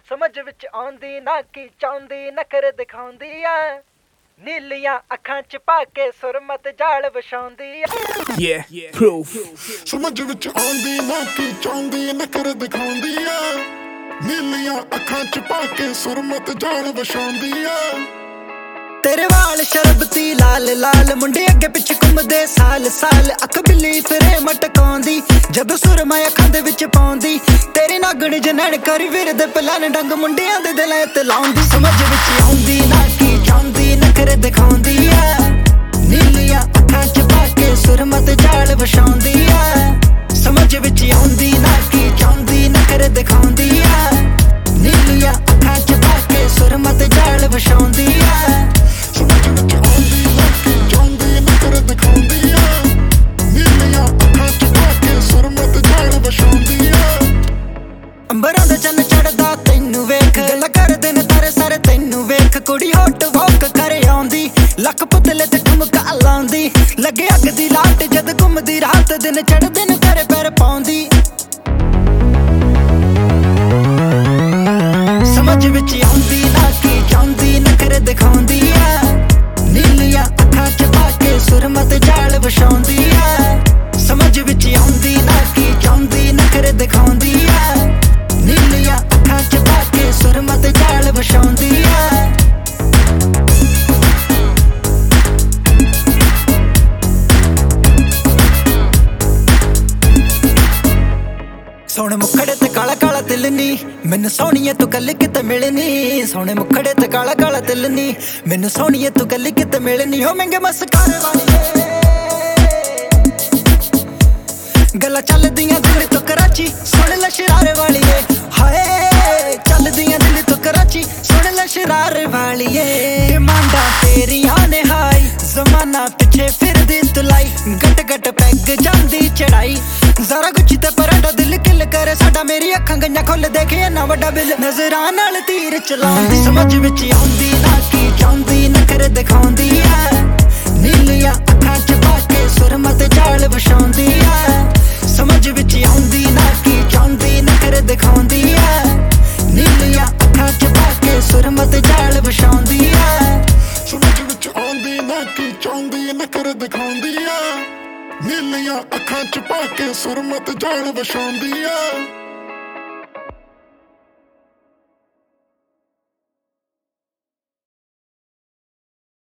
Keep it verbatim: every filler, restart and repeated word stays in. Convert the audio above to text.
ਸਮਝ ਵਿੱਚ ਆਉਂਦੀ ਨਾ ਕੀ ਚਾਹੁੰਦੀ ਨਖਰੇ ਦਿਖਾਉਂਦੀ ਆ ਨੀਲੀਆਂ ਅੱਖਾਂ ਚ ਪਾ ਕੇ ਸੁਰਮਤ ਜਾਲ ਵਿਛਾਉਂਦੀ ਆ Yeah, proof. ਸਮਝ ਵਿੱਚ ਆਉਂਦੀ ਨਾ ਕੀ ਚਾਹੁੰਦੀ ਨਖਰੇ ਦਿਖਾਉਂਦੀ ਆ ਨੀਲੀਆਂ ਅੱਖਾਂ ਚ ਪਾ ਕੇ ਸੁਰਮਤ ਜਾਲ ਵਿਛਾਉਂਦੀ ਆ तेरे वाल शरबती लाल लाल मुंडे अगे पिछ घुमदे साल साल अख बिल्ली फिरे मटकाउंदी जदों सुरमा अखां दे विच पाउंदी तेरी नागण जनैण करी विरदे पलान डंग मुंडियां दे दिलां ते लाउंदी समझ विच आउंदी ना की चाहुंदी नखरे दिखाउंदी आ नीलियां अखां च पा के सुरमत जाल विछाउंदी आ समझ विच आउंदी ना की चाहुंदी नखरे दिखाउंदी आ नीलियां अखां च पा के सुरमत जाल विछाउंदी आ ਸਮਝ ਵਿੱਚ ਆਉਂਦੀ ਨਾ ਕੀ ਚਾਹੁੰਦੀ ਨਖਰੇ ਦਿਖਾਉਂਦੀ ਆ ਨੀਲੀਆਂ ਅੱਖਾਂ ਚ ਪਾ ਕੇ ਸੁਰਮਤ ਜਾਲ ਵਿਛਾਉਂਦੀ ਆ ਅੰਬਰਾਂ ਦਾ ਚੰਨ ਚੜਦਾ ਤੈਨੂੰ ਵੇਖ ਗੱਲਾਂ ਕਰਦੇ ਨੇ ਤਾਰੇ ਸਾਰੇ ਤੈਨੂੰ ਵੇਖ ਕੁੜੀ ਹੌਟ ਵਾਕ ਕਰ ਆਉਂਦੀ ਲੱਕ ਪੁਤਲੇ ਤੇ ਠੁਮਕਾ ਲਾਉਂਦੀ ਲੱਗੇ ਅੱਗ ਦੀ ਲਾਟ ਜਦ ਘੁੰਮਦੀ ਰਾਤ ਦਿਨ ਚੜਦੇ ਨੇ ਤੇਰੇ ਪੈਰ ਪਾਉਂਦੀ ਸਮਝ ਵਿੱਚ ਆਉਂਦੀ ਨਾ ਕੀ ਚਾਹੁੰਦੀ ਨਖਰੇ ਦਿਖਾਉਂਦੀ ਆ ਨੀਲੀਆਂ ਅੱਖਾਂ ਚ ਪਾ ਕੇ ਸੁਰਮਤ ਜਾਲ ਵਿਛਾਉਂਦੀ ਆ ਸਮਝ ਵਿੱਚ ਆਉਂਦੀ ਨਾ ਕੀ ਚਾਹੁੰਦੀ ਨਖਰੇ ਦਿਖਾਉਂਦੀ ਆ ਨੀਲੀਆਂ ਅੱਖਾਂ ਚ ਪਾ ਕੇ ਸੁਰਮਤ ਜਾਲ ਵਿਛਾਉਂਦੀ ਆ ਸੋਹਣੇ ਮੁਖੜੇ ਤੇ ਕਾਲਾ ਕਾਲਾ ਤਿਲ ਨੀ ਮੈਨੂੰ ਸੋਹਣੀਏ ਤੂੰ ਕੱਲੀ ਕਿਤੇ ਮਿਲਣੀ ਸੋਹਣੇ ਮੁਖੜੇ ਤੇ ਕਾਲਾ ਕਾਲਾ ਤਿਲ ਨੀ ਮੈਨੂੰ ਸੋਹਣੀਏ ਤੂੰ ਕੱਲੀ ਕਿਤੇ ਮਿਲਣੀ ਹੋ ਮਹਿੰਗੇ ਮਸਕਾਰ ਵਾਲੀਏ ਗੱਲਾਂ ਚੱਲਦੀਆਂ ਦਿੱਲੀ ਤੋਂ ਕਰਾਚੀ ਸੁਣ ਲੈ ਸ਼ਰਾਰੇ ਵਾਲੀਏ ਹਾਏ ਚੱਲਦੀਆਂ ਦਿੱਲੀ ਤੋਂ ਕਰਾਚੀ ਸੁਣ ਲੈ ਸ਼ਰਾਰੇ ਵਾਲੀਏ ਡਿਮਾਂਡਾਂ ਤੇਰੀਆਂ ਨੇ ਹਾਈ ਜ਼ਮਾਨਾ ਪਿੱਛੇ ਫਿਰਦੀ ਤੁਲਾਈ ਗਟ ਗਟ ਪੈਗ ਜਾਂਦੀ ਚੜਾਈ ਜ਼ਰਾ ਗੁੱਚੀ ਤੇ ਪਰਾਂਡਾ ਦਿਲ ਕਿਲ ਕਰੇ ਸਾਡਾ ਮੇਰੀ ਅੱਖਾਂ ਗਈਆਂ ਖੁੱਲ ਦੇਖੇ ਨਾ ਵੱਡਾ ਬਿੱਲ ਨਜ਼ਰਾਂ ਨਾਲ ਤੀਰ ਚਲਾਉਂਦੀ ਸਮਝ ਵਿੱਚ ਆਉਂਦੀ ਨਾ ਕੀ ਚਾਹੁੰਦੀ ਨਖਰੇ ਦਿਖਾਉਂਦੀ ਆ ਨੀਲੀਆਂ ਅੱਖਾਂ ਚ ਪਾ ਕੇ ਸੁਰਮਤ ਜਾਲ ਵਿਛਾਉਂਦੀ ਆ ਸਮਝ ਵਿੱਚ ਆਉਂਦੀ ਨਾ ਕੀ ਚਾਹੁੰਦੀ ਨਖਰੇ ਦਿਖਾਉਂਦੀ ਆ ਨੀਲੀਆਂ ਅੱਖਾਂ ਚ ਪਾ ਕੇ ਸੁਰਮਤ ਜਾਲ ਵਿਛਾਉਂਦੀ ਆ ਸਮਝ ਵਿੱਚ ਆਉਂਦੀ ਨਾ ਕੀ ਚਾਹੁੰਦੀ ਨਖਰੇ ਦਿਖਾਉਂਦੀ ਆ ਨੀਲੀਆਂ ਅੱਖਾਂ ਚ ਪਾ ਕੇ ਸੁਰਮਤ ਜਾਲ ਵਿਛਾਉਂਦੀ ਆ